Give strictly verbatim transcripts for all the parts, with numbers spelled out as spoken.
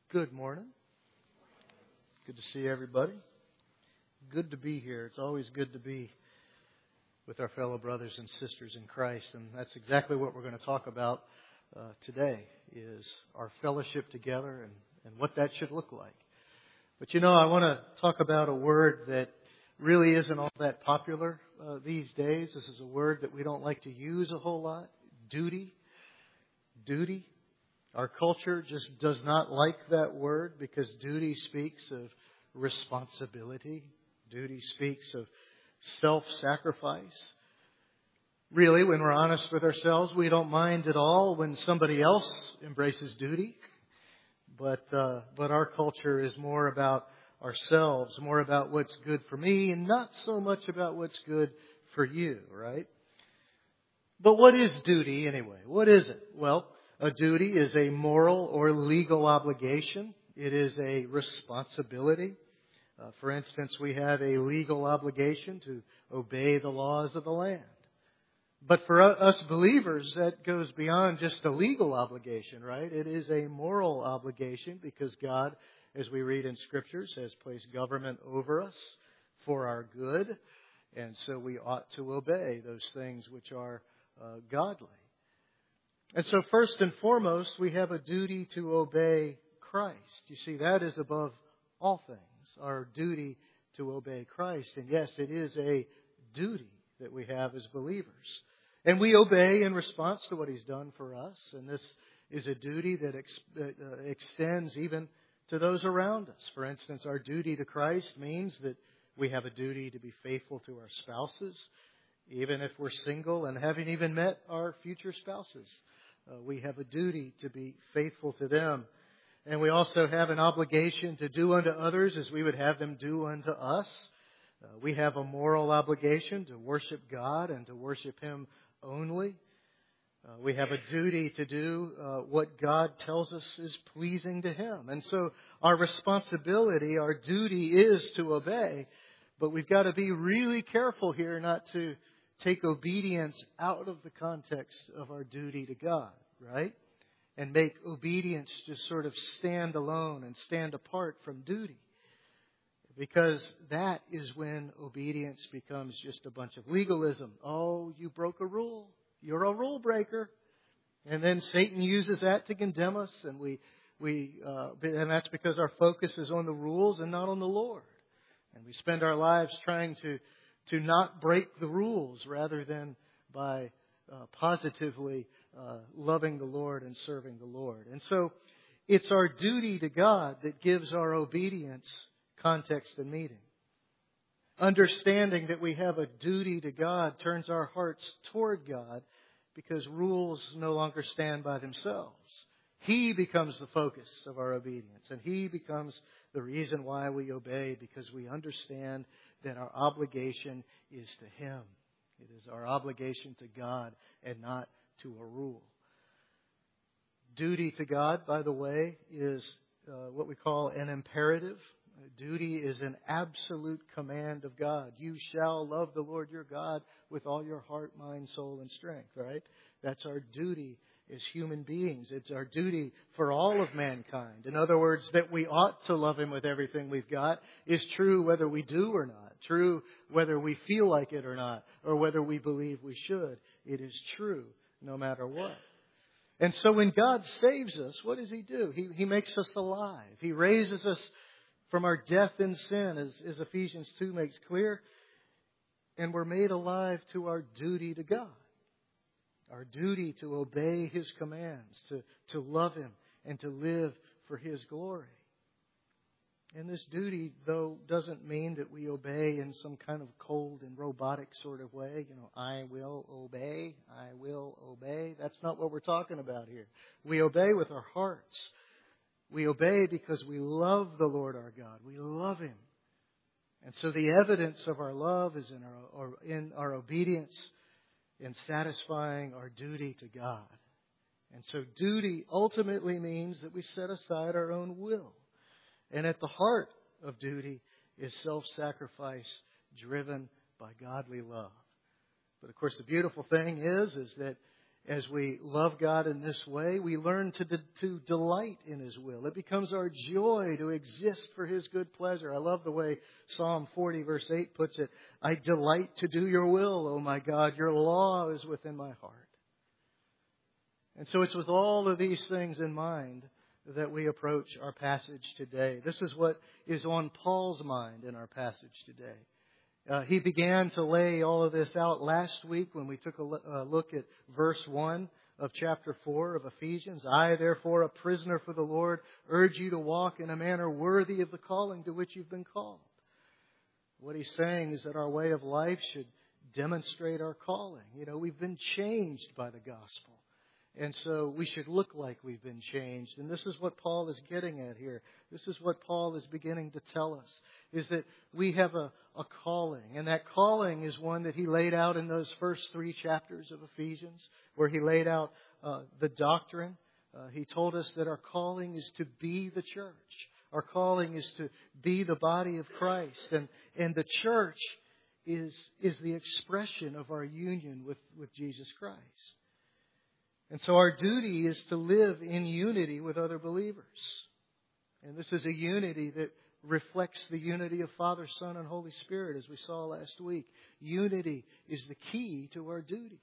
Good morning. Good to see everybody. Good to be here. It's always good to be with our fellow brothers and sisters in Christ. And that's exactly what we're going to talk about uh, today, is our fellowship together and, and what that should look like. But you know, I want to talk about a word that really isn't all that popular uh, these days. This is a word that we don't like to use a whole lot. Duty. Duty. Our culture just does not like that word because duty speaks of responsibility. Duty speaks of self-sacrifice. Really, when we're honest with ourselves, we don't mind at all when somebody else embraces duty. But uh, but our culture is more about ourselves, more about what's good for me, and not so much about what's good for you, right? But what is duty anyway? What is it? Well, a duty is a moral or legal obligation. It is a responsibility. Uh, for instance, we have a legal obligation to obey the laws of the land. But for us believers, that goes beyond just a legal obligation, right? It is a moral obligation because God, as we read in Scriptures, has placed government over us for our good. And so we ought to obey those things which are uh, godly. And so first and foremost, we have a duty to obey Christ. You see, that is above all things, our duty to obey Christ. And yes, it is a duty that we have as believers. And we obey in response to what He's done for us. And this is a duty that, ex- that uh, extends even to those around us. For instance, our duty to Christ means that we have a duty to be faithful to our spouses, even if we're single and haven't even met our future spouses. Uh, we have a duty to be faithful to them. And we also have an obligation to do unto others as we would have them do unto us. Uh, we have a moral obligation to worship God and to worship Him only. Uh, we have a duty to do uh, what God tells us is pleasing to Him. And so our responsibility, our duty is to obey. But we've got to be really careful here not to take obedience out of the context of our duty to God, right? And make obedience just sort of stand alone and stand apart from duty. Because that is when obedience becomes just a bunch of legalism. Oh, you broke a rule. You're a rule breaker. And then Satan uses that to condemn us. And we, we, uh, and that's because our focus is on the rules and not on the Lord. And we spend our lives trying to to not break the rules rather than by uh, positively uh, loving the Lord and serving the Lord. And so it's our duty to God that gives our obedience context and meaning. Understanding that we have a duty to God turns our hearts toward God because rules no longer stand by themselves. He becomes the focus of our obedience, and He becomes the reason why we obey, because we understand that our obligation is to Him. It is our obligation to God and not to a rule. Duty to God, by the way, is uh, what we call an imperative. Duty is an absolute command of God. You shall love the Lord your God with all your heart, mind, soul, and strength, right? That's our duty as human beings. It's our duty for all of mankind. In other words, that we ought to love Him with everything we've got is true whether we do or not. True whether we feel like it or not, or whether we believe we should. It is true no matter what. And so when God saves us, what does He do? He, he makes us alive. He raises us from our death in sin, as, as Ephesians two makes clear. And we're made alive to our duty to God. Our duty to obey His commands, to, to love Him, and to live for His glory. And this duty, though, doesn't mean that we obey in some kind of cold and robotic sort of way. You know, I will obey, I will obey. That's not what we're talking about here. We obey with our hearts. We obey because we love the Lord our God. We love Him. And so the evidence of our love is in our, or in our obedience in satisfying our duty to God. And so duty ultimately means that we set aside our own will. And at the heart of duty is self-sacrifice driven by godly love. But of course the beautiful thing is, is that as we love God in this way, we learn to, de- to delight in His will. It becomes our joy to exist for His good pleasure. I love the way Psalm forty verse eight puts it. I delight to do your will, O my God. Your law is within my heart. And so it's with all of these things in mind that we approach our passage today. This is what is on Paul's mind in our passage today. Uh, he began to lay all of this out last week when we took a uh, look at verse one of chapter four of Ephesians. I, therefore, a prisoner for the Lord, urge you to walk in a manner worthy of the calling to which you've been called. What he's saying is that our way of life should demonstrate our calling. You know, we've been changed by the gospel. And so we should look like we've been changed. And this is what Paul is getting at here. This is what Paul is beginning to tell us, is that we have a, a calling. And that calling is one that he laid out in those first three chapters of Ephesians, where he laid out uh, the doctrine. Uh, he told us that our calling is to be the church. Our calling is to be the body of Christ. And, and the church is, is the expression of our union with, with Jesus Christ. And so our duty is to live in unity with other believers. And this is a unity that reflects the unity of Father, Son, and Holy Spirit, as we saw last week. Unity is the key to our duty.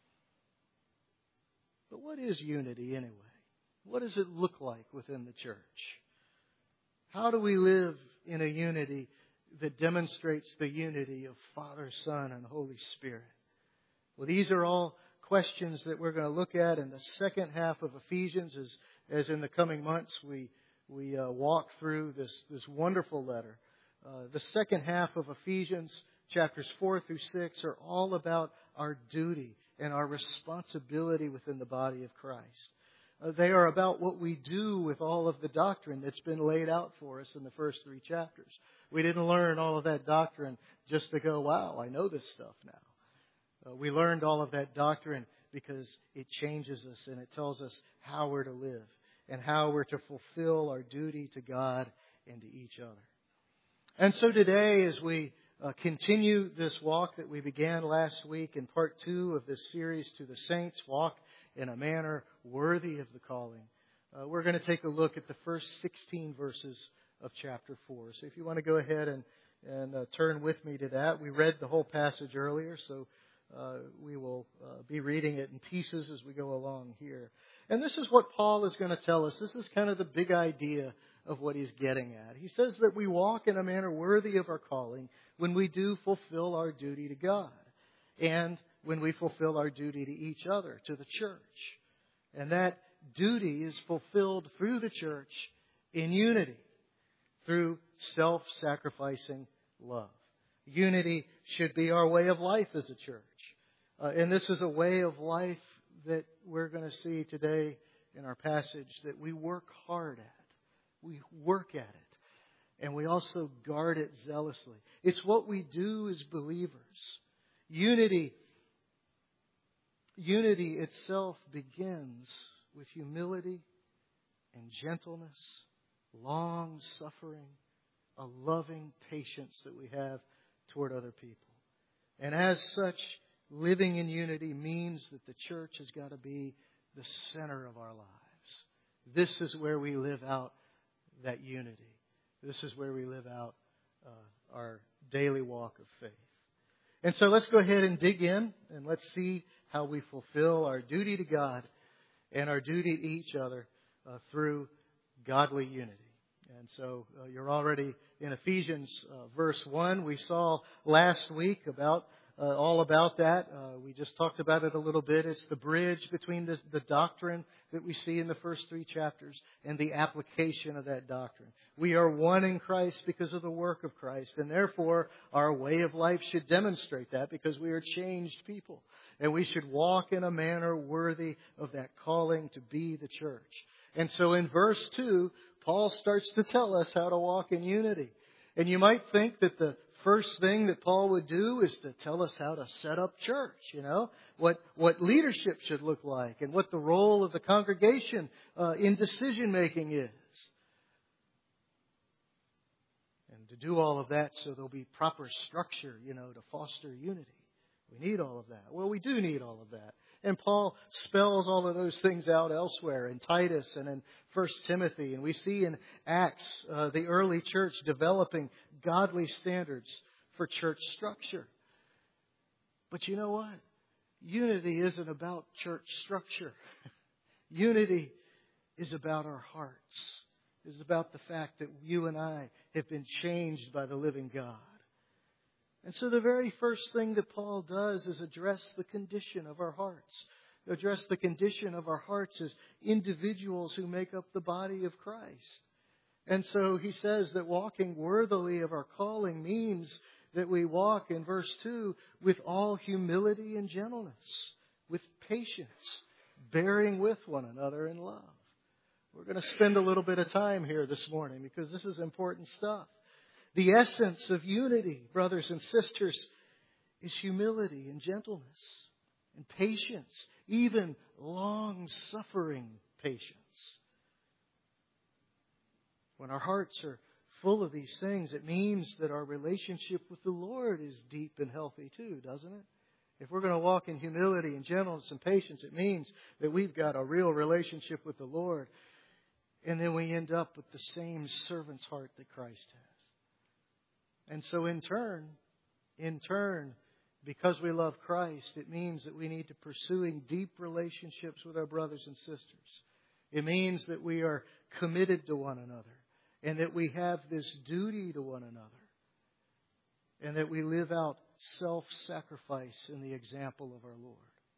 But what is unity anyway? What does it look like within the church? How do we live in a unity that demonstrates the unity of Father, Son, and Holy Spirit? Well, these are all questions that we're going to look at in the second half of Ephesians, as, as in the coming months we we uh, walk through this, this wonderful letter. Uh, the second half of Ephesians, chapters four through six, are all about our duty and our responsibility within the body of Christ. Uh, they are about what we do with all of the doctrine that's been laid out for us in the first three chapters. We didn't learn all of that doctrine just to go, wow, I know this stuff now. Uh, we learned all of that doctrine because it changes us and it tells us how we're to live and how we're to fulfill our duty to God and to each other. And so today, as we uh, continue this walk that we began last week in part two of this series, To the Saints, Walk in a Manner Worthy of the Calling, uh, we're going to take a look at the first sixteen verses of chapter four. So if you want to go ahead and, and uh, turn with me to that. We read the whole passage earlier, so uh, we will uh, be reading it in pieces as we go along here. And this is what Paul is going to tell us. This is kind of the big idea of what he's getting at. He says that we walk in a manner worthy of our calling when we do fulfill our duty to God and when we fulfill our duty to each other, to the church. And that duty is fulfilled through the church in unity, through self-sacrificing love. Unity should be our way of life as a church. Uh, and this is a way of life that we're going to see today in our passage that we work hard at. We work at it. And we also guard it zealously. It's what we do as believers. Unity, unity itself begins with humility and gentleness, long suffering, a loving patience that we have toward other people. And as such, living in unity means that the church has got to be the center of our lives. This is where we live out that unity. This is where we live out uh, our daily walk of faith. And so let's go ahead and dig in and let's see how we fulfill our duty to God and our duty to each other uh, through godly unity. And so uh, you're already in Ephesians uh, verse one. We saw last week about Uh, all about that. Uh, we just talked about it a little bit. It's the bridge between this, the doctrine that we see in the first three chapters and the application of that doctrine. We are one in Christ because of the work of Christ, and therefore our way of life should demonstrate that because we are changed people. And we should walk in a manner worthy of that calling to be the church. And so in verse two, Paul starts to tell us how to walk in unity. And you might think that the first thing that Paul would do is to tell us how to set up church, you know, what what leadership should look like and what the role of the congregation uh, in decision making is. And to do all of that so there'll be proper structure, you know, to foster unity. We need all of that. Well, we do need all of that. And Paul spells all of those things out elsewhere in Titus and in First Timothy. And we see in Acts uh, the early church developing godly standards for church structure. But you know what? Unity isn't about church structure. Unity is about our hearts. It's about the fact that you and I have been changed by the living God. And so the very first thing that Paul does is address the condition of our hearts. Address the condition of our hearts as individuals who make up the body of Christ. And so he says that walking worthily of our calling means that we walk, in verse two, with all humility and gentleness, with patience, bearing with one another in love. We're going to spend a little bit of time here this morning because this is important stuff. The essence of unity, brothers and sisters, is humility and gentleness and patience, even long-suffering patience. When our hearts are full of these things, it means that our relationship with the Lord is deep and healthy too, doesn't it? If we're going to walk in humility and gentleness and patience, it means that we've got a real relationship with the Lord. And then we end up with the same servant's heart that Christ has. And so in turn, in turn, because we love Christ, it means that we need to pursuing deep relationships with our brothers and sisters. It means that we are committed to one another. And that we have this duty to one another. And that we live out self-sacrifice in the example of our Lord.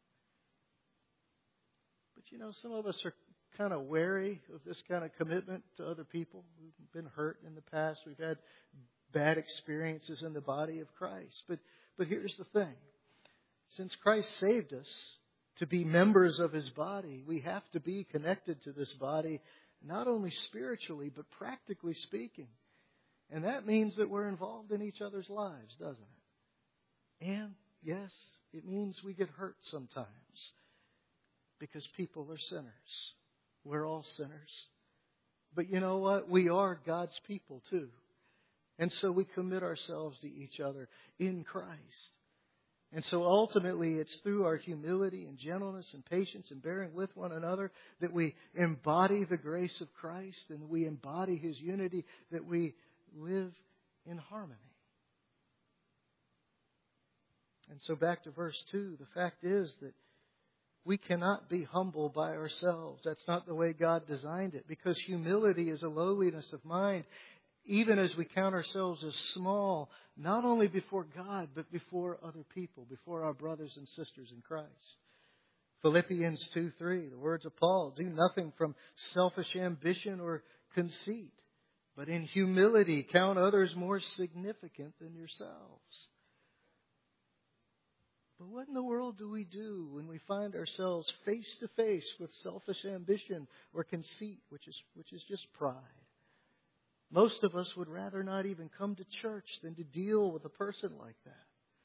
But you know, some of us are kind of wary of this kind of commitment to other people. We've been hurt in the past. We've had bad experiences in the body of Christ. But, but here's the thing. Since Christ saved us to be members of His body, we have to be connected to this body not only spiritually, but practically speaking. And that means that we're involved in each other's lives, doesn't it? And, yes, it means we get hurt sometimes. Because people are sinners. We're all sinners. But you know what? We are God's people too. And so we commit ourselves to each other in Christ. And so ultimately, it's through our humility and gentleness and patience and bearing with one another that we embody the grace of Christ and we embody His unity, that we live in harmony. And so back to verse two, the fact is that we cannot be humble by ourselves. That's not the way God designed it, because humility is a lowliness of mind, even as we count ourselves as small, not only before God, but before other people, before our brothers and sisters in Christ. Philippians two three, the words of Paul, do nothing from selfish ambition or conceit, but in humility count others more significant than yourselves. But what in the world do we do when we find ourselves face to face with selfish ambition or conceit, which is which is just pride? Most of us would rather not even come to church than to deal with a person like that.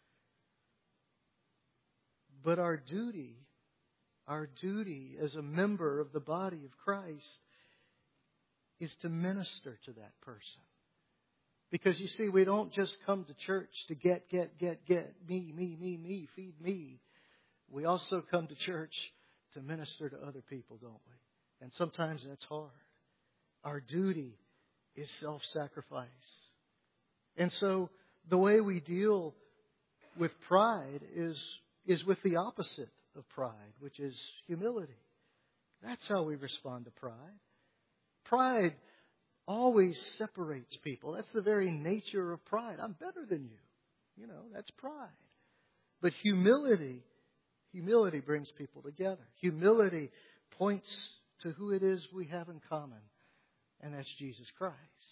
But our duty, our duty as a member of the body of Christ is to minister to that person. Because you see, we don't just come to church to get, get, get, get, me, me, me, me, feed me. We also come to church to minister to other people, don't we? And sometimes that's hard. Our duty is self-sacrifice. And so the way we deal with pride is, is with the opposite of pride, which is humility. That's how we respond to pride. Pride always separates people. That's the very nature of pride. I'm better than you. You know, that's pride. But humility, humility brings people together. Humility points to who it is we have in common, and that's Jesus Christ.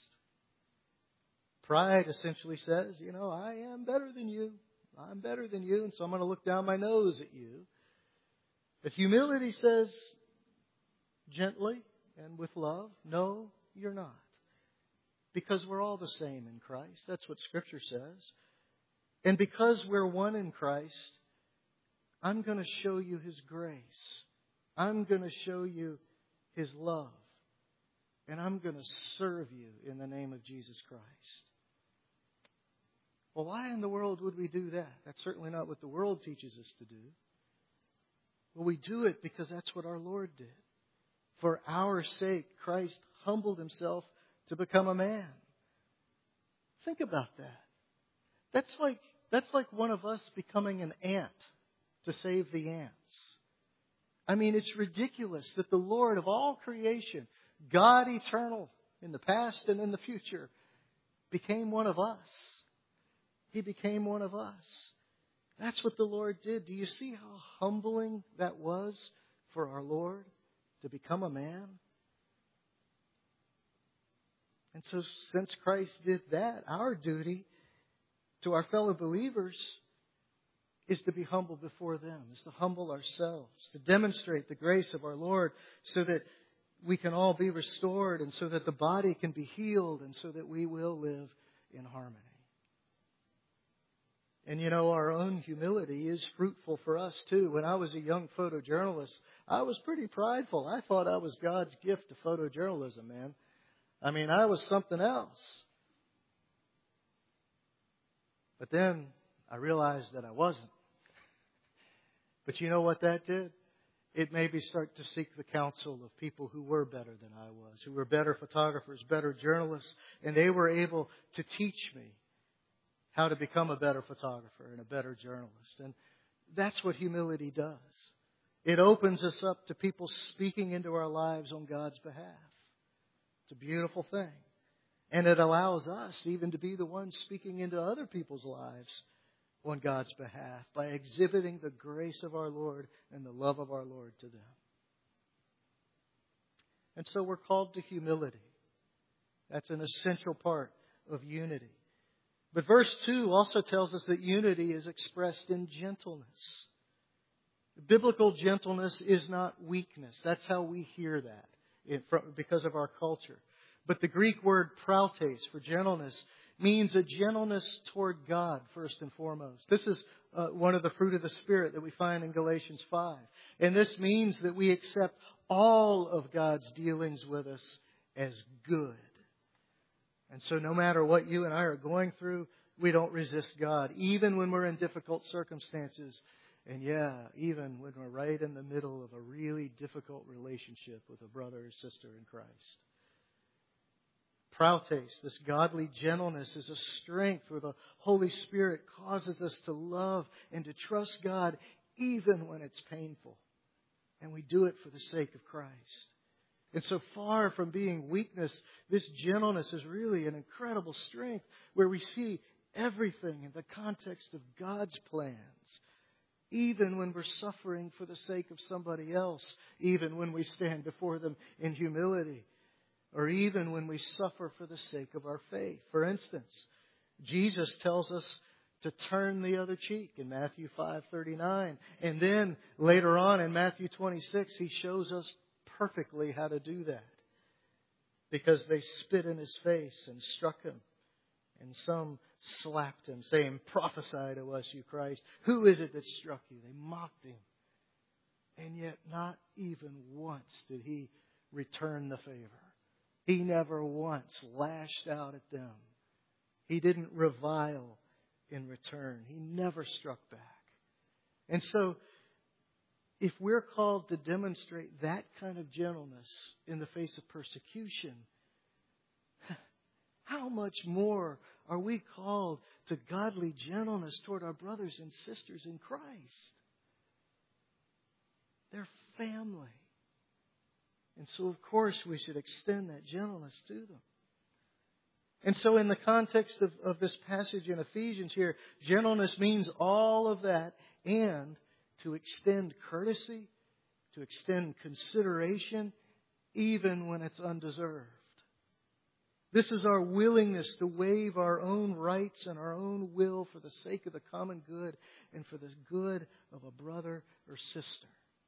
Pride essentially says, you know, I am better than you. I'm better than you, and so I'm going to look down my nose at you. But humility says, gently and with love, no, you're not. Because we're all the same in Christ. That's what Scripture says. And because we're one in Christ, I'm going to show you His grace. I'm going to show you His love. And I'm going to serve you in the name of Jesus Christ. Well, why in the world would we do that? That's certainly not what the world teaches us to do. Well, we do it because that's what our Lord did. For our sake, Christ humbled himself to become a man. Think about that. That's like, that's like one of us becoming an ant to save the ants. I mean, it's ridiculous that the Lord of all creation, God eternal in the past and in the future, became one of us. He became one of us. That's what the Lord did. Do you see how humbling that was for our Lord to become a man? And so since Christ did that, our duty to our fellow believers is to be humble before them, is to humble ourselves, to demonstrate the grace of our Lord so that we can all be restored and so that the body can be healed and so that we will live in harmony. And you know, our own humility is fruitful for us too. When I was a young photojournalist, I was pretty prideful. I thought I was God's gift to photojournalism, man. I mean, I was something else. But then I realized that I wasn't. But you know what that did? It made me start to seek the counsel of people who were better than I was, who were better photographers, better journalists, and they were able to teach me how to become a better photographer and a better journalist. And that's what humility does. It opens us up to people speaking into our lives on God's behalf. It's a beautiful thing. And it allows us even to be the ones speaking into other people's lives on God's behalf by exhibiting the grace of our Lord and the love of our Lord to them. And so we're called to humility. That's an essential part of unity. But verse two also tells us that unity is expressed in gentleness. Biblical gentleness is not weakness. That's how we hear that because of our culture. But the Greek word prautes for gentleness means a gentleness toward God first and foremost. This is uh, one of the fruit of the Spirit that we find in Galatians five. And this means that we accept all of God's dealings with us as good. And so no matter what you and I are going through, we don't resist God, even when we're in difficult circumstances. And yeah, even when we're right in the middle of a really difficult relationship with a brother or sister in Christ. Prautes, this godly gentleness, is a strength where the Holy Spirit causes us to love and to trust God even when it's painful. And we do it for the sake of Christ. And so far from being weakness, this gentleness is really an incredible strength where we see everything in the context of God's plans. Even when we're suffering for the sake of somebody else, even when we stand before them in humility, or even when we suffer for the sake of our faith. For instance, Jesus tells us to turn the other cheek in Matthew five thirty-nine. And then later on in Matthew twenty-six, He shows us perfectly how to do that. Because they spit in His face and struck Him. And some slapped Him, saying, "Prophesy to us, you Christ. Who is it that struck you?" They mocked Him. And yet not even once did He return the favor. He never once lashed out at them. He didn't revile in return. He never struck back. And so, if we're called to demonstrate that kind of gentleness in the face of persecution, how much more are we called to godly gentleness toward our brothers and sisters in Christ? They're family. And so, of course, we should extend that gentleness to them. And so in the context of, of this passage in Ephesians here, gentleness means all of that and to extend courtesy, to extend consideration, even when it's undeserved. This is our willingness to waive our own rights and our own will for the sake of the common good and for the good of a brother or sister.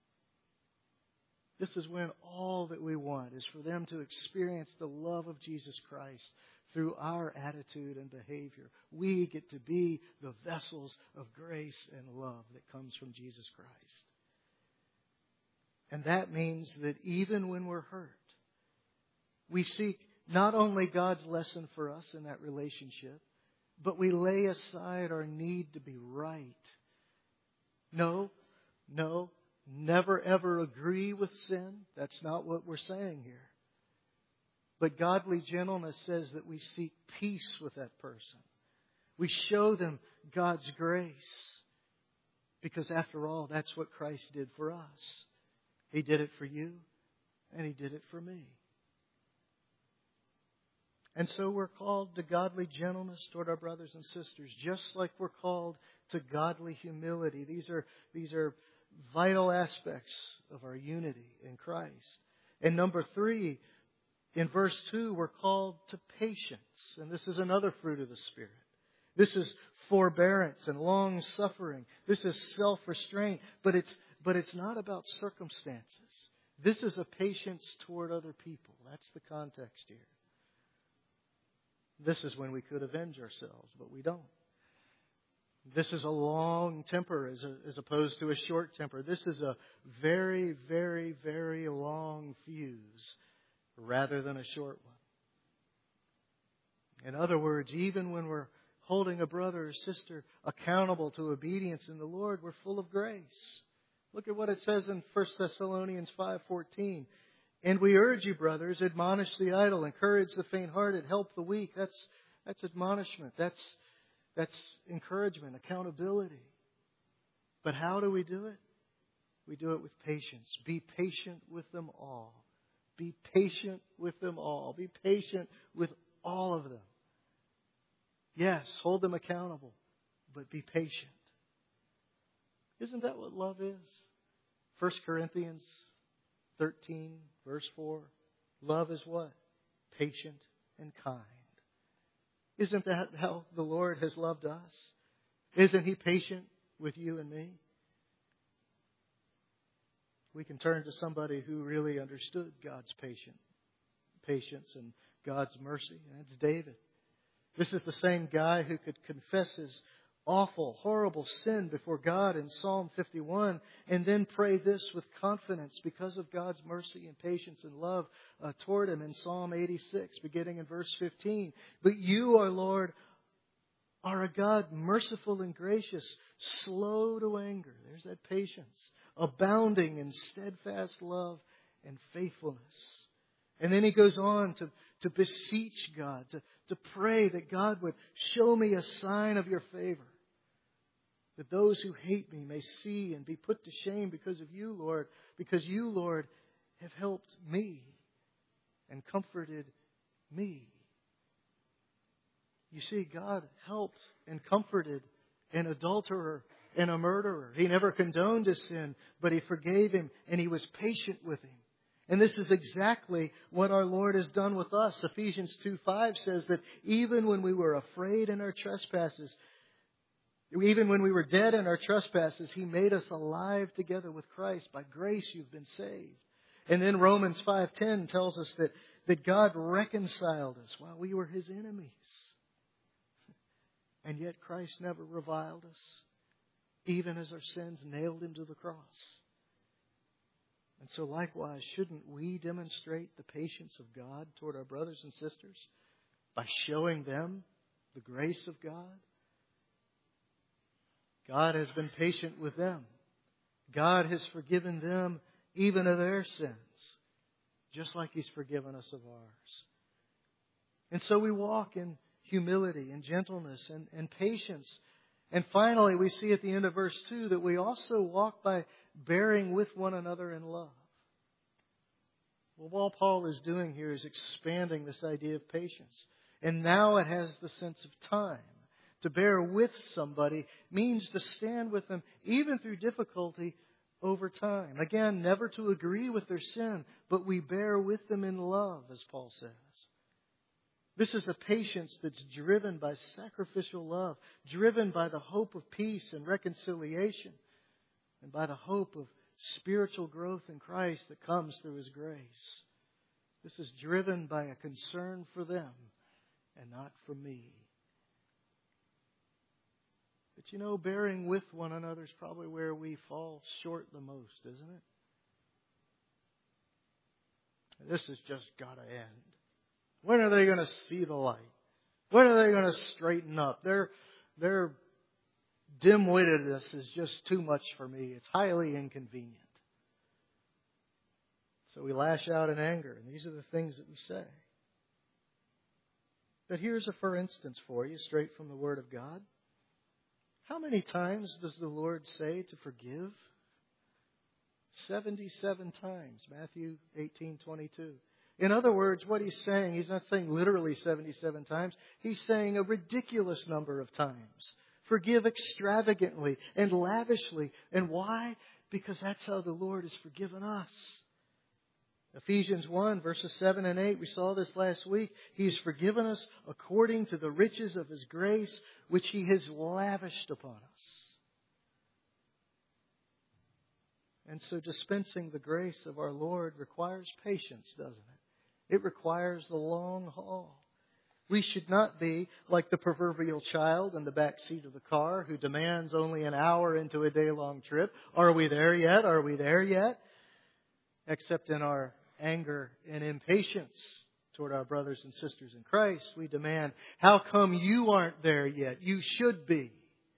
This is when all that we want is for them to experience the love of Jesus Christ through our attitude and behavior. We get to be the vessels of grace and love that comes from Jesus Christ. And that means that even when we're hurt, we seek not only God's lesson for us in that relationship, but we lay aside our need to be right. No, no, never ever agree with sin. That's not what we're saying here. But godly gentleness says that we seek peace with that person. We show them God's grace. Because after all, that's what Christ did for us. He did it for you, and He did it for me. And so we're called to godly gentleness toward our brothers and sisters, just like we're called to godly humility. These are, these are vital aspects of our unity in Christ. And number three, in verse two, we're called to patience. And this is another fruit of the Spirit. This is forbearance and long suffering. This is self-restraint. But it's, but it's not about circumstances. This is a patience toward other people. That's the context here. This is when we could avenge ourselves, but we don't. This is a long temper as, a, as opposed to a short temper. This is a very, very, very long fuse rather than a short one. In other words, even when we're holding a brother or sister accountable to obedience in the Lord, we're full of grace. Look at what it says in First Thessalonians five fourteen. And we urge you, brothers, admonish the idle, encourage the faint-hearted, help the weak. That's that's admonishment. That's that's encouragement, accountability. But how do we do it? We do it with patience. Be patient with them all. Be patient with them all. Be patient with all of them. Yes, hold them accountable, but be patient. Isn't that what love is? First Corinthians thirteen, verse four. Love is what? Patient and kind. Isn't that how the Lord has loved us? Isn't He patient with you and me? We can turn to somebody who really understood God's patient, patience and God's mercy, and it's David. This is the same guy who could confess his awful, horrible sin before God in Psalm fifty-one and then pray this with confidence because of God's mercy and patience and love uh, toward him in Psalm eighty-six, beginning in verse fifteen. But you, our Lord, are a God merciful and gracious, slow to anger. There's that patience. Abounding in steadfast love and faithfulness. And then he goes on to, to beseech God, to, to pray that God would show me a sign of your favor. That those who hate me may see and be put to shame because of you, Lord. Because you, Lord, have helped me and comforted me. You see, God helped and comforted an adulterer and a murderer. He never condoned his sin, but He forgave him and He was patient with him. And this is exactly what our Lord has done with us. Ephesians two five says that even when we were afraid in our trespasses, even when we were dead in our trespasses, He made us alive together with Christ. By grace you've been saved. And then Romans five ten tells us that, that God reconciled us while we were His enemies. And yet Christ never reviled us, even as our sins nailed Him to the cross. And so likewise, shouldn't we demonstrate the patience of God toward our brothers and sisters by showing them the grace of God? God has been patient with them. God has forgiven them even of their sins, just like He's forgiven us of ours. And so we walk in humility and gentleness and, and patience. And finally, we see at the end of verse two that we also walk by bearing with one another in love. Well, what Paul is doing here is expanding this idea of patience. And now it has the sense of time. To bear with somebody means to stand with them even through difficulty over time. Again, never to agree with their sin, but we bear with them in love, as Paul says. This is a patience that's driven by sacrificial love, driven by the hope of peace and reconciliation, and by the hope of spiritual growth in Christ that comes through His grace. This is driven by a concern for them and not for me. But you know, bearing with one another is probably where we fall short the most, isn't it? This has just got to end. When are they going to see the light? When are they going to straighten up? Their, their dim-wittedness is just too much for me. It's highly inconvenient. So we lash out in anger, and these are the things that we say. But here's a for instance for you, straight from the Word of God. How many times does the Lord say to forgive? seventy-seven times, Matthew eighteen twenty-two. In other words, what He's saying, He's not saying literally seventy-seven times. He's saying a ridiculous number of times. Forgive extravagantly and lavishly. And why? Because that's how the Lord has forgiven us. Ephesians one, verses seven and eight, we saw this last week. He's forgiven us according to the riches of His grace, which He has lavished upon us. And so dispensing the grace of our Lord requires patience, doesn't it? It requires the long haul. We should not be like the proverbial child in the back seat of the car who demands only an hour into a day-long trip. Are we there yet? Are we there yet? Except in our anger and impatience toward our brothers and sisters in Christ, we demand, how come you aren't there yet? You should be.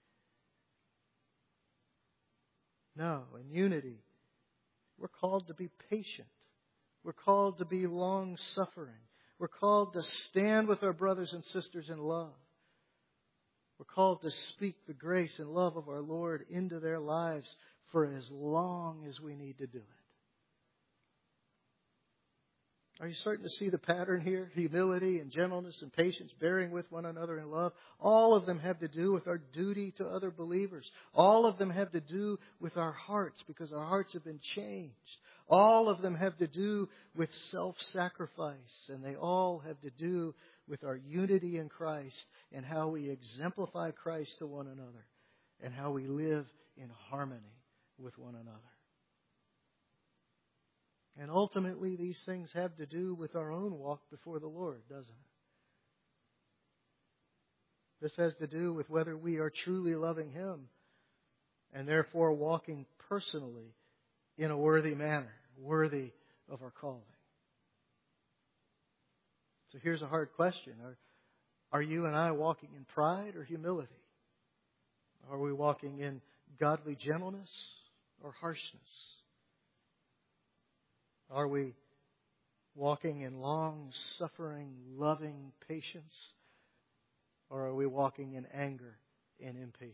No, in unity, we're called to be patient. We're called to be long-suffering. We're called to stand with our brothers and sisters in love. We're called to speak the grace and love of our Lord into their lives for as long as we need to do it. Are you starting to see the pattern here? Humility and gentleness and patience, bearing with one another in love. All of them have to do with our duty to other believers. All of them have to do with our hearts because our hearts have been changed. All of them have to do with self-sacrifice. And they all have to do with our unity in Christ and how we exemplify Christ to one another and how we live in harmony with one another. And ultimately, these things have to do with our own walk before the Lord, doesn't it? This has to do with whether we are truly loving Him and therefore walking personally in a worthy manner, worthy of our calling. So here's a hard question. Are, are you and I walking in pride or humility? Are we walking in godly gentleness or harshness? Are we walking in long-suffering, loving patience? Or are we walking in anger and impatience?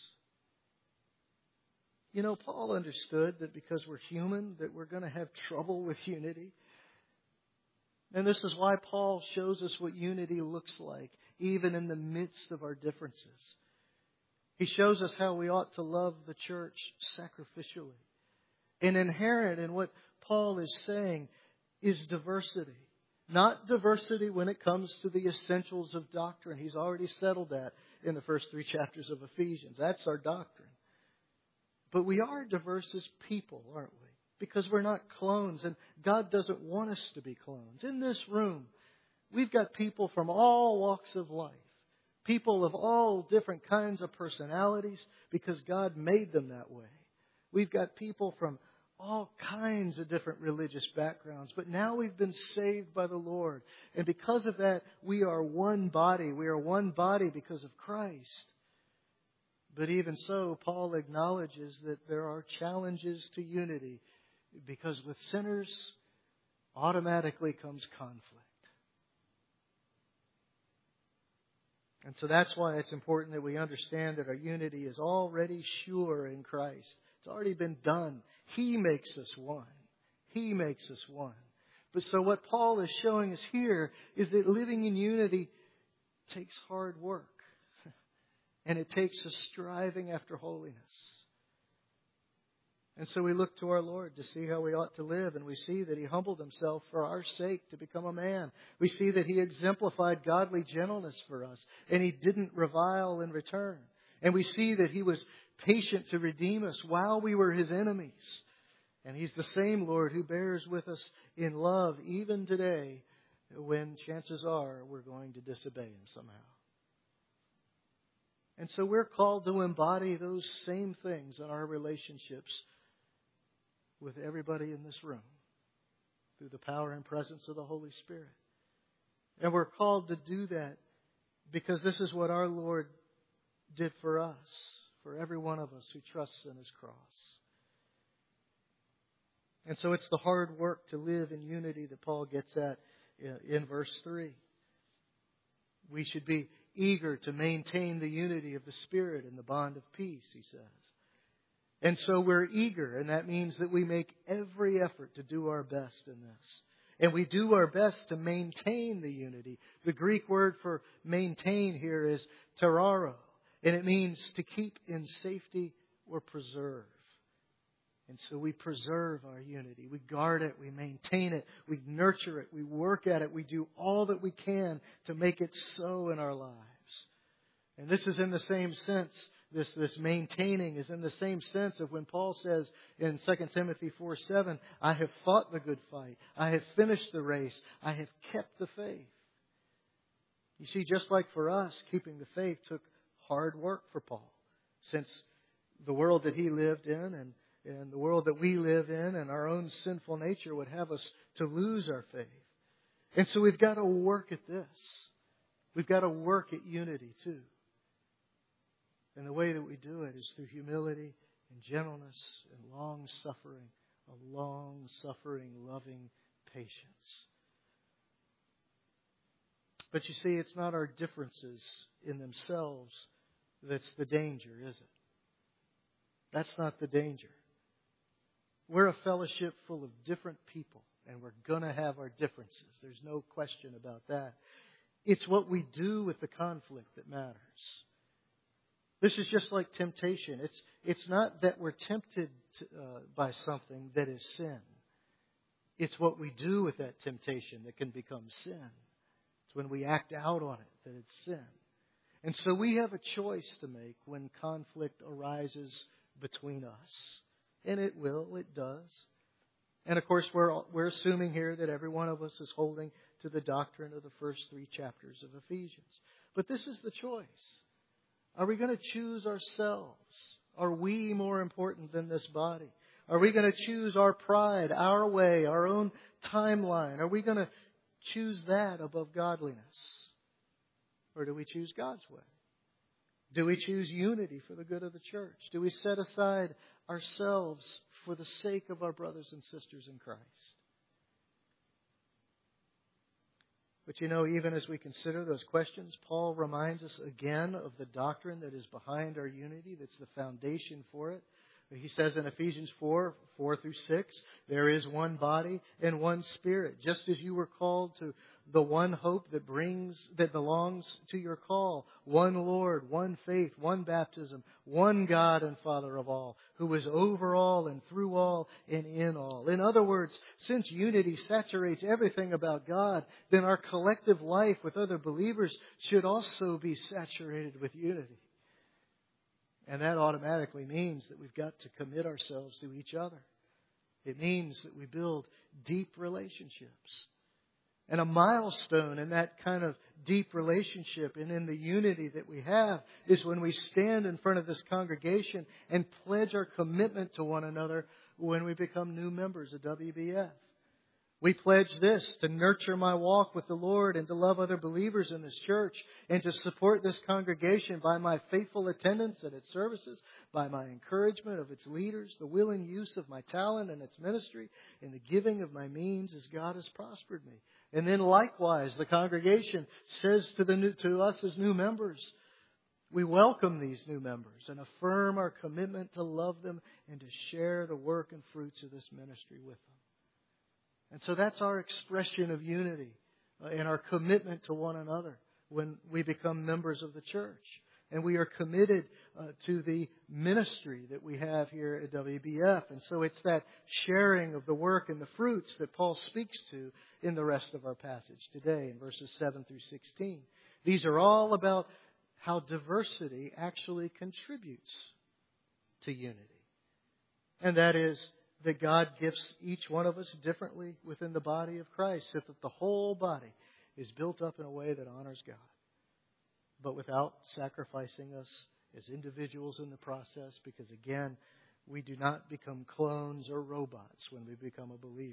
You know, Paul understood that because we're human, that we're going to have trouble with unity. And this is why Paul shows us what unity looks like, even in the midst of our differences. He shows us how we ought to love the church sacrificially. And inherent in what Paul is saying is diversity. Not diversity when it comes to the essentials of doctrine. He's already settled that in the first three chapters of Ephesians. That's our doctrine. But we are diverse as people, aren't we? Because we're not clones, and God doesn't want us to be clones. In this room, we've got people from all walks of life. People of all different kinds of personalities because God made them that way. We've got people from all kinds of different religious backgrounds. But now we've been saved by the Lord. And because of that, we are one body. We are one body because of Christ. But even so, Paul acknowledges that there are challenges to unity because with sinners, automatically comes conflict. And so that's why it's important that we understand that our unity is already sure in Christ. It's already been done. He makes us one. He makes us one. But so what Paul is showing us here is that living in unity takes hard work. And it takes a striving after holiness. And so we look to our Lord to see how we ought to live. And we see that He humbled Himself for our sake to become a man. We see that He exemplified godly gentleness for us. And He didn't revile in return. And we see that He was patient to redeem us while we were His enemies. And He's the same Lord who bears with us in love even today when chances are we're going to disobey Him somehow. And so we're called to embody those same things in our relationships with everybody in this room through the power and presence of the Holy Spirit. And we're called to do that because this is what our Lord did for us, for every one of us who trusts in His cross. And so it's the hard work to live in unity that Paul gets at in verse three. We should be eager to maintain the unity of the Spirit in the bond of peace, he says. And so we're eager, and that means that we make every effort to do our best in this. And we do our best to maintain the unity. The Greek word for maintain here is teraro, and it means to keep in safety or preserve. And so we preserve our unity. We guard it. We maintain it. We nurture it. We work at it. We do all that we can to make it so in our lives. And this is in the same sense. This, this maintaining is in the same sense of when Paul says in Second Timothy four seven, I have fought the good fight. I have finished the race. I have kept the faith. You see, just like for us, keeping the faith took hard work for Paul. Since the world that he lived in and And the world that we live in and our own sinful nature would have us to lose our faith. And so we've got to work at this. We've got to work at unity too. And the way that we do it is through humility and gentleness and long-suffering, a long-suffering, loving patience. But you see, it's not our differences in themselves that's the danger, is it? That's not the danger. We're a fellowship full of different people, and we're going to have our differences. There's no question about that. It's what we do with the conflict that matters. This is just like temptation. It's, it's not that we're tempted to, uh, by something that is sin. It's what we do with that temptation that can become sin. It's when we act out on it that it's sin. And so we have a choice to make when conflict arises between us. And it will, it does. And of course, we're we're assuming here that every one of us is holding to the doctrine of the first three chapters of Ephesians. But this is the choice. Are we going to choose ourselves? Are we more important than this body? Are we going to choose our pride, our way, our own timeline? Are we going to choose that above godliness? Or do we choose God's way? Do we choose unity for the good of the church? Do we set aside ourselves for the sake of our brothers and sisters in Christ? But you know, even as we consider those questions, Paul reminds us again of the doctrine that is behind our unity, that's the foundation for it. He says in Ephesians four, four through six, there is one body and one Spirit, just as you were called to the one hope that brings, that belongs to your call. One Lord, one faith, one baptism, one God and Father of all, who is over all and through all and in all. In other words, since unity saturates everything about God, then our collective life with other believers should also be saturated with unity. And that automatically means that we've got to commit ourselves to each other. It means that we build deep relationships. And a milestone in that kind of deep relationship and in the unity that we have is when we stand in front of this congregation and pledge our commitment to one another when we become new members of W B F. We pledge this, to nurture my walk with the Lord and to love other believers in this church and to support this congregation by my faithful attendance at its services, by my encouragement of its leaders, the willing use of my talent and its ministry, and the giving of my means as God has prospered me. And then likewise, the congregation says to the new, to us as new members, we welcome these new members and affirm our commitment to love them and to share the work and fruits of this ministry with them. And so that's our expression of unity and our commitment to one another when we become members of the church. And we are committed uh, to the ministry that we have here at W B F. And so it's that sharing of the work and the fruits that Paul speaks to in the rest of our passage today in verses seven through sixteen. These are all about how diversity actually contributes to unity. And that is that God gifts each one of us differently within the body of Christ, so that the whole body is built up in a way that honors God, but without sacrificing us as individuals in the process, because again, we do not become clones or robots when we become a believer.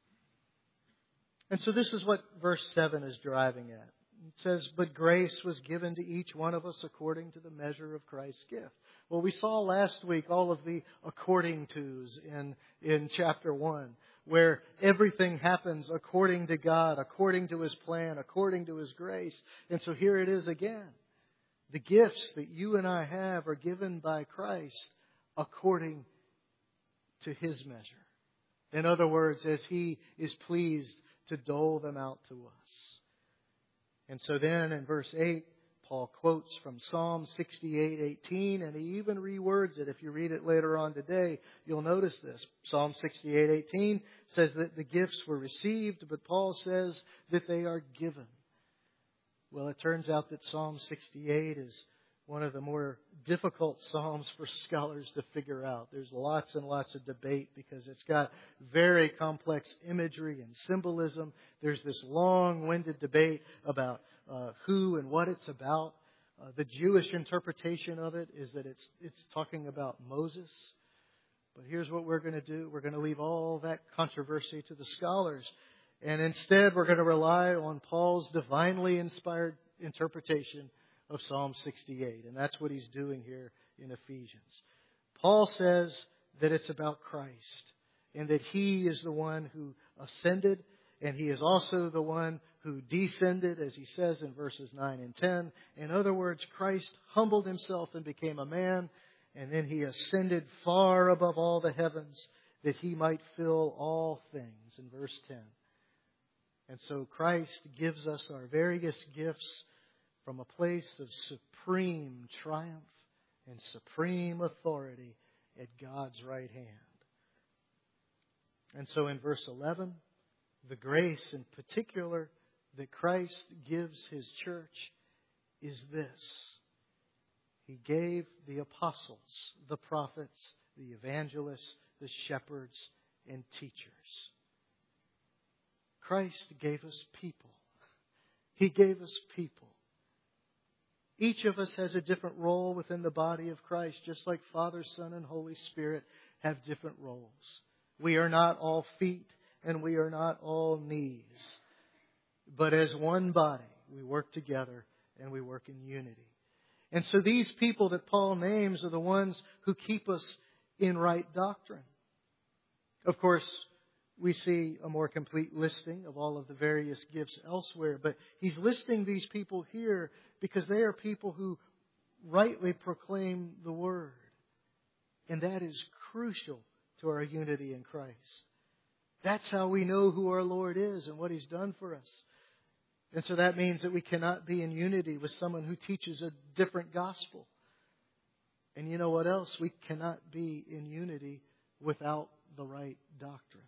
And so this is what verse seven is driving at. It says, but grace was given to each one of us according to the measure of Christ's gift. Well, we saw last week all of the according tos in, in chapter one, where everything happens according to God, according to His plan, according to His grace. And so here it is again. The gifts that you and I have are given by Christ according to His measure. In other words, as He is pleased to dole them out to us. And so then in verse eight, Paul quotes from Psalm sixty-eight eighteen, and he even rewords it. If you read it later on today, you'll notice this. Psalm sixty-eight eighteen says that the gifts were received, but Paul says that they are given. Well, it turns out that Psalm sixty-eight is one of the more difficult psalms for scholars to figure out. There's lots and lots of debate because it's got very complex imagery and symbolism. There's this long-winded debate about uh, who and what it's about. Uh, the Jewish interpretation of it is that it's it's talking about Moses. But here's what we're going to do. We're going to leave all that controversy to the scholars. And instead, we're going to rely on Paul's divinely inspired interpretation of Psalm sixty-eight. And that's what he's doing here in Ephesians. Paul says that it's about Christ and that He is the one who ascended and He is also the one who descended, as he says in verses nine and ten. In other words, Christ humbled Himself and became a man, and then He ascended far above all the heavens that He might fill all things, in verse ten. And so Christ gives us our various gifts from a place of supreme triumph and supreme authority at God's right hand. And so in verse eleven, the grace in particular that Christ gives His church is this. He gave the apostles, the prophets, the evangelists, the shepherds, and teachers. Christ gave us people. He gave us people. Each of us has a different role within the body of Christ, just like Father, Son, and Holy Spirit have different roles. We are not all feet and we are not all knees. But as one body, we work together and we work in unity. And so these people that Paul names are the ones who keep us in right doctrine. Of course, we see a more complete listing of all of the various gifts elsewhere. But he's listing these people here because they are people who rightly proclaim the Word. And that is crucial to our unity in Christ. That's how we know who our Lord is and what He's done for us. And so that means that we cannot be in unity with someone who teaches a different gospel. And you know what else? We cannot be in unity without the right doctrine.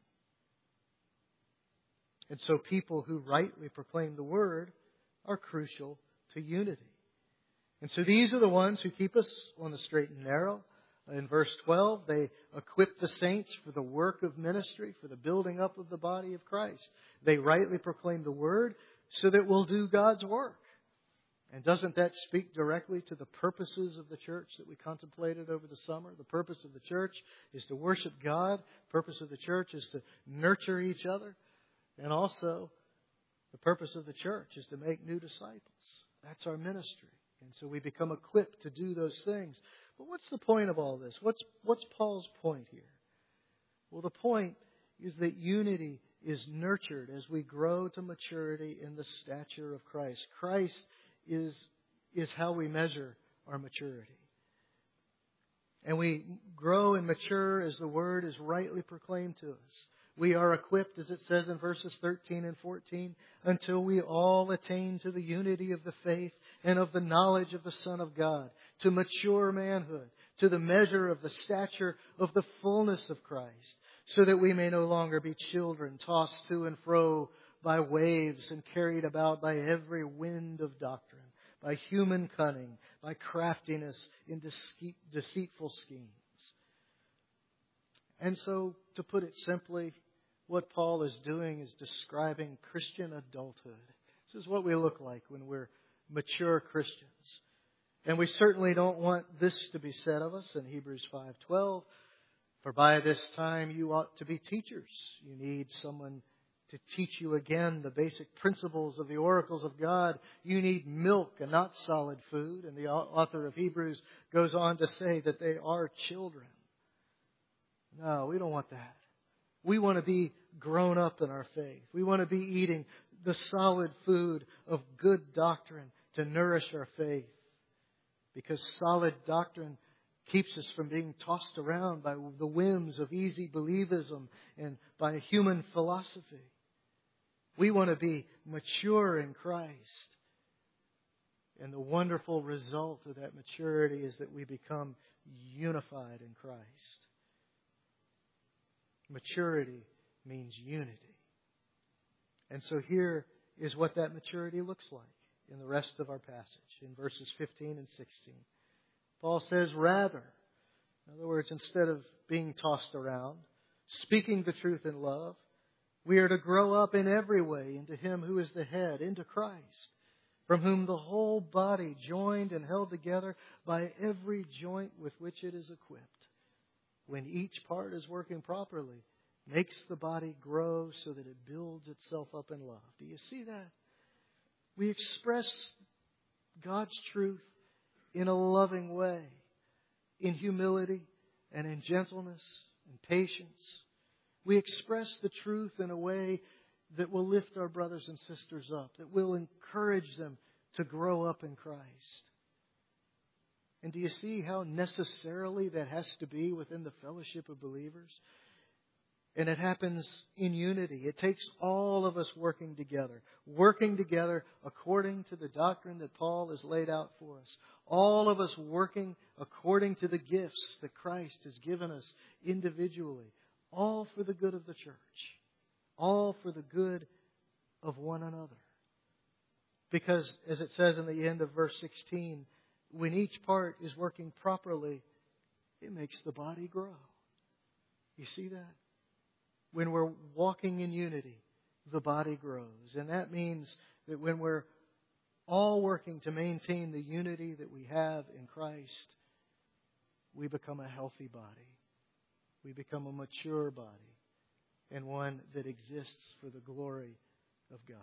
And so people who rightly proclaim the Word are crucial to unity. And so these are the ones who keep us on the straight and narrow. In verse twelve, they equip the saints for the work of ministry, for the building up of the body of Christ. They rightly proclaim the Word so that we'll do God's work. And doesn't that speak directly to the purposes of the church that we contemplated over the summer? The purpose of the church is to worship God. The purpose of the church is to nurture each other. And also, the purpose of the church is to make new disciples. That's our ministry. And so we become equipped to do those things. But what's the point of all this? What's, what's Paul's point here? Well, the point is that unity is nurtured as we grow to maturity in the stature of Christ. Christ is, is how we measure our maturity. And we grow and mature as the Word is rightly proclaimed to us. We are equipped, as it says in verses thirteen and fourteen, until we all attain to the unity of the faith and of the knowledge of the Son of God, to mature manhood, to the measure of the stature of the fullness of Christ, so that we may no longer be children tossed to and fro by waves and carried about by every wind of doctrine, by human cunning, by craftiness in deceitful schemes. And so, to put it simply, what Paul is doing is describing Christian adulthood. This is what we look like when we're mature Christians. And we certainly don't want this to be said of us in Hebrews five twelve. For by this time you ought to be teachers. You need someone to teach you again the basic principles of the oracles of God. You need milk and not solid food. And the author of Hebrews goes on to say that they are children. No, we don't want that. We want to be grown up in our faith. We want to be eating the solid food of good doctrine to nourish our faith. Because solid doctrine keeps us from being tossed around by the whims of easy believism and by human philosophy. We want to be mature in Christ. And the wonderful result of that maturity is that we become unified in Christ. Maturity means unity. And so here is what that maturity looks like in the rest of our passage, in verses fifteen and sixteen. Paul says, rather, in other words, instead of being tossed around, speaking the truth in love, we are to grow up in every way into Him who is the head, into Christ, from whom the whole body, joined and held together by every joint with which it is equipped, when each part is working properly, makes the body grow so that it builds itself up in love. Do you see that? We express God's truth in a loving way, in humility and in gentleness and patience. We express the truth in a way that will lift our brothers and sisters up, that will encourage them to grow up in Christ. And do you see how necessarily that has to be within the fellowship of believers? And it happens in unity. It takes all of us working together. Working together according to the doctrine that Paul has laid out for us. All of us working according to the gifts that Christ has given us individually. All for the good of the church. All for the good of one another. Because, as it says in the end of verse sixteen, when each part is working properly, it makes the body grow. You see that? When we're walking in unity, the body grows. And that means that when we're all working to maintain the unity that we have in Christ, we become a healthy body. We become a mature body and one that exists for the glory of God.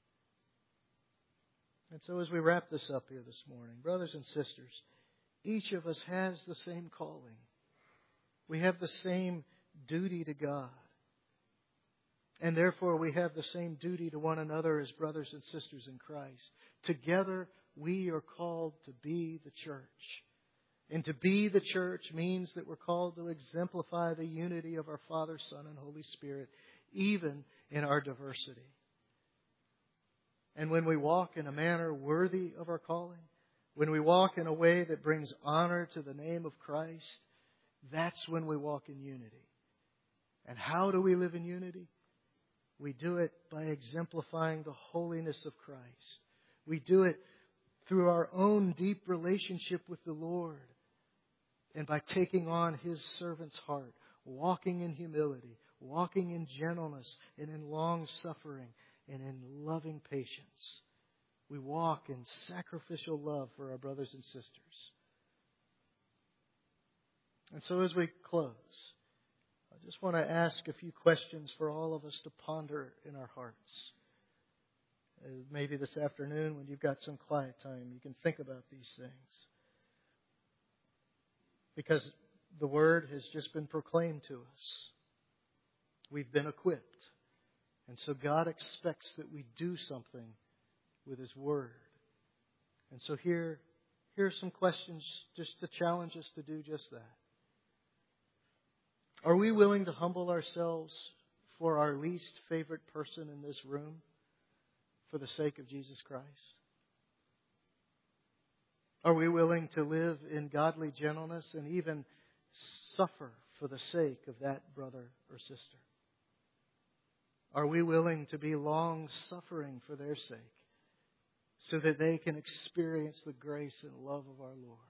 And so as we wrap this up here this morning, brothers and sisters, each of us has the same calling. We have the same duty to God. And therefore we have the same duty to one another as brothers and sisters in Christ. Together we are called to be the church. And to be the church means that we're called to exemplify the unity of our Father, Son, and Holy Spirit, even in our diversity. And when we walk in a manner worthy of our calling, when we walk in a way that brings honor to the name of Christ, that's when we walk in unity. And how do we live in unity? We do it by exemplifying the holiness of Christ. We do it through our own deep relationship with the Lord and by taking on His servant's heart, walking in humility, walking in gentleness and in long suffering and in loving patience. We walk in sacrificial love for our brothers and sisters. And so as we close, I just want to ask a few questions for all of us to ponder in our hearts. Uh, maybe this afternoon when you've got some quiet time, you can think about these things. Because the Word has just been proclaimed to us. We've been equipped. And so God expects that we do something with His Word. And so here, here are some questions just to challenge us to do just that. Are we willing to humble ourselves for our least favorite person in this room for the sake of Jesus Christ? Are we willing to live in godly gentleness and even suffer for the sake of that brother or sister? Are we willing to be long-suffering for their sake so that they can experience the grace and love of our Lord?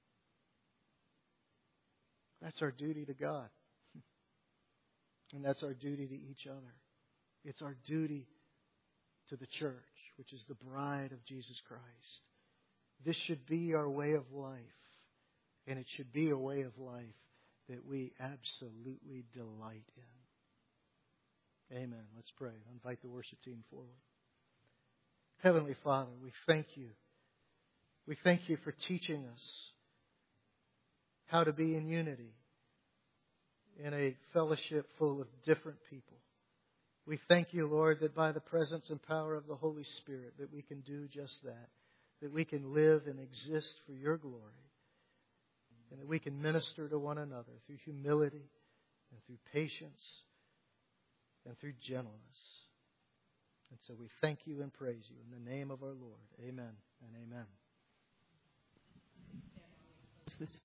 That's our duty to God. And that's our duty to each other. It's our duty to the church, which is the bride of Jesus Christ. This should be our way of life. And it should be a way of life that we absolutely delight in. Amen. Let's pray. I invite the worship team forward. Heavenly Father, we thank you. We thank you for teaching us how to be in unity in a fellowship full of different people. We thank you, Lord, that by the presence and power of the Holy Spirit that we can do just that, that we can live and exist for your glory, and that we can minister to one another through humility and through patience and through gentleness. And so we thank you and praise you in the name of our Lord. Amen and amen.